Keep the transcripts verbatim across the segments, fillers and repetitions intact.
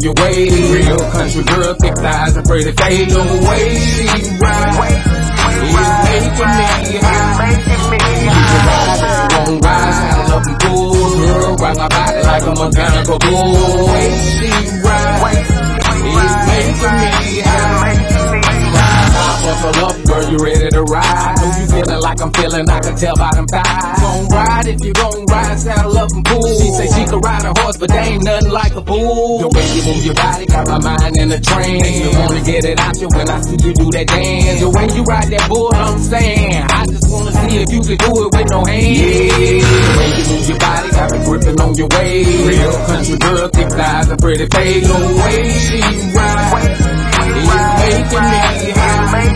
your way. Real country girl, thick thighs and pretty face. The way she ride is making me high. You can ride if you won't ride, saddle up and pull. Girl, ride my body like a mechanical bull. The way she ride is making me high. Buckle up, girl, you ready to ride? Know you feeling like I'm feeling, I can tell by them thighs. Gon' ride if you gon' ride, saddle up and pull. She say she can ride a horse, but they ain't nothing like a bull. The way you move your body got my mind in a trance. You wanna get it out you when I see you do that dance. The way you ride that bull, I'm saying, I just wanna see if you can do it with no hands. Yeah, the way you move your body got me gripping on your waist. Real country girl, thick thighs and pretty face. The way she ride is making me high.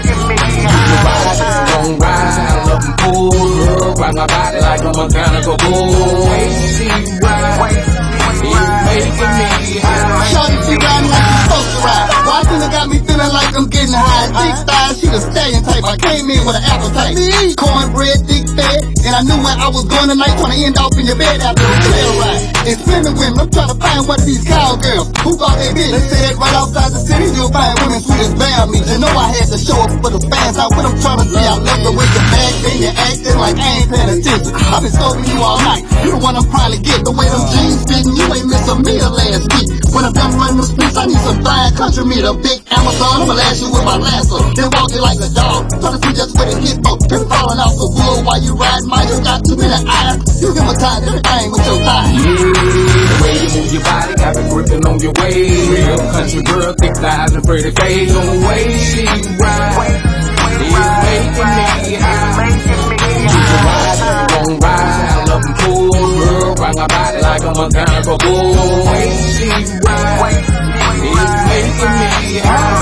Don't ride, saddle up and pull. Girl, ride my body like a mechanical bull. Way she ride is making me high. Shorty, she riding like she's supposed to ride. Watching it got me feeling like I'm getting high. Thick thighs, she the stallion type. I came in with an appetite. Cornbread, thick fat, and I knew where I was going tonight. Trying to end off in your bed after a trail ride. It's plenty women, I'm trying to find one of these cowgirls. Who thought they did? They said right outside the city you'll find women sweet as bear me. You know I had to show up for the fans. Out what I'm trying to see. I love the way you back, then you acting like I ain't paying attention. I've been stalking you all night. You the one I'm probably getting. The way them jeans fitting, you ain't miss a meal last week. When I'm done running the streets, I need some fine country meat. A big Amazon, I'ma lash you with my lasso. Then walk you like a dog. Trying to see just where the hit folk. Been falling off the wood while you ride mine. You got too many eyes. You hypnotize everything with your thighs. Yeah, the way you move your body got me gripping on your waist. Real country girl, thick thighs and pretty face. The way she ride is making me high. You can ride if you won't ride, saddle up and pull. Girl, ride my body like a mechanical bull. The way she ride is making me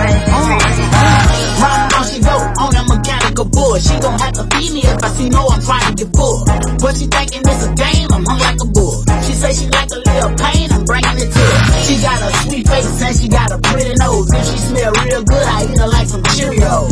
high. Ride how she go on that mechanical bull. She gon' have to feed me if I see no I'm trying to get full. But she thinking it's a game, I'm hung like a bull. She say she like a little pain, I'm bringing it to her. She got a sweet face and she got a pretty nose. If she smell real good, I eat her like some Cheerios.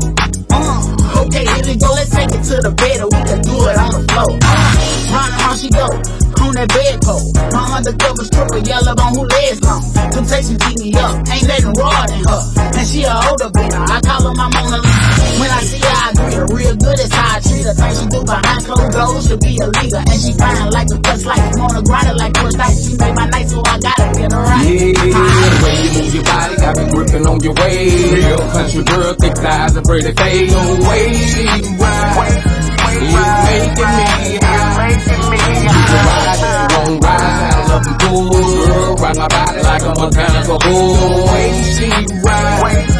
Uh, okay, here we go, let's take it to the bed or we can do it on the floor. Uh, Ride how she go on that bedpost. My undercover stripper yellow on who legs long. Temptation keep me up, ain't letting raw in her. And she a older bitch, I call her my Mona Lisa. When I see her, I greet her real good, that's how I treat her. Things she do behind closed doors, she'll be a leader. And she fine like a touch like Mona, grind her like push ice. She made my night, so I gotta get her right. Yeah, the way you move your body got me gripping on your waist. Real country girl, thick thighs and pretty face. The way she ride is making me high. You can ride if you won't ride, saddle up and pull. Girl, ride my body like a mechanical bull. The way she ride